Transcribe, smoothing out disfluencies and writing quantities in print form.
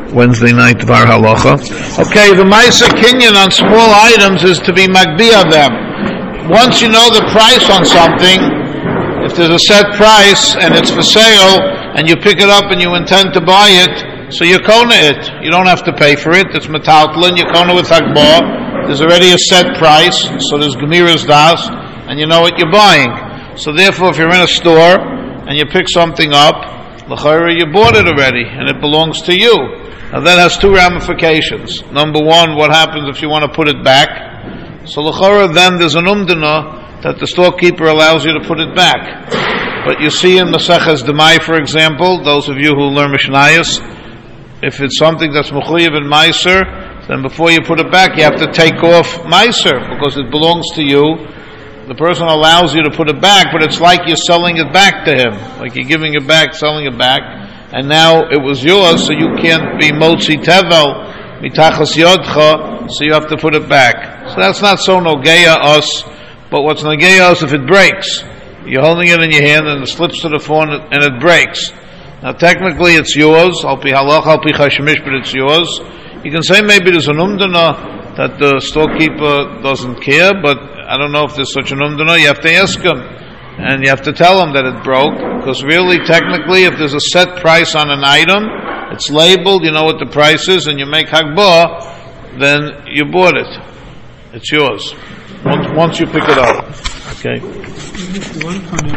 Wednesday night Var Halacha. Okay, the Ma'aser Kinyan on small items is to be Magbiya them. Once you know the price on something, if there's a set price and it's for sale, and you pick it up and you intend to buy it, so you kona it. You don't have to pay for it. It's metaltlin. You kona with Hagbah. There's already a set price, so there's Gemiras Das, and you know what you're buying. So therefore, if you're in a store and you pick something up, l'chayra, you bought it already, and it belongs to you. Now that has two ramifications. Number one, what happens if you want to put it back? So l'chayra, then there's an umdana that the storekeeper allows you to put it back. But you see in Maseches Demai, for example, those of you who learn Mishnayos, if it's something that's mechuyev in Meiser, then before you put it back, you have to take off Meiser, because it belongs to you. The person allows you to put it back, but it's like you're selling it back to him. Like you're giving it back, selling it back, and now it was yours, so you can't be motzi tevel, mitachas yodcha, so you have to put it back. So that's not so nogeya us, but what's nogeya us if it breaks. You're holding it in your hand and it slips to the floor and it breaks. Now technically it's yours, al pi halach, al pi chashemish, but it's yours. You can say maybe there's an umdana that the storekeeper doesn't care, but I don't know if there's such an umdana. You have to ask him, and you have to tell him that it broke, because really, technically, if there's a set price on an item, it's labeled, you know what the price is, and you make hagbah, then you bought it. It's yours. Once you pick it up. Okay.